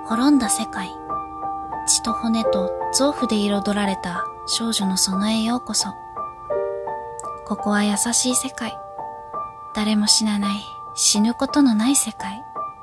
滅んだ世界。血と骨と臓腑で彩られた少女の園へようこそ。ここは優しい世界。誰も死なない、死ぬことのない世界。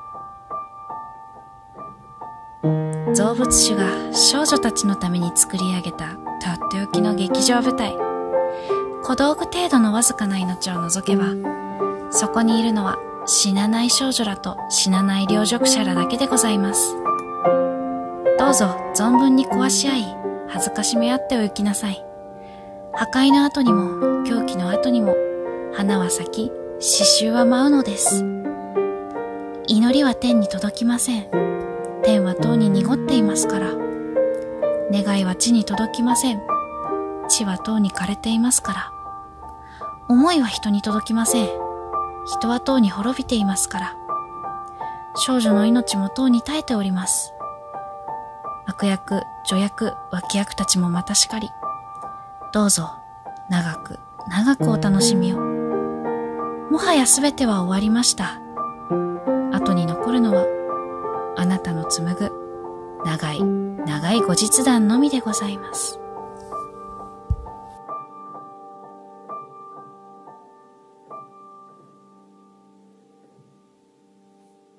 造物主が少女たちのために作り上げたとっておきの劇場舞台。小道具程度のわずかな命を除けば、そこにいるのは死なない少女らと死なない両辱者らだけでございます。どうぞ存分に壊し合い、恥ずかしめ合ってお行きなさい。破壊の後にも狂気の後にも花は咲き、刺繍は舞うのです。祈りは天に届きません。天はとうに濁っていますから。願いは地に届きません。地はとうに枯れていますから。思いは人に届きません。人はとうに滅びていますから。少女の命もとうに絶えております。悪役、助役、脇役たちもまたしかり。どうぞ、長く、長くお楽しみを。もはやすべては終わりました。後に残るのは、あなたの紡ぐ、長い、長い後日談のみでございます。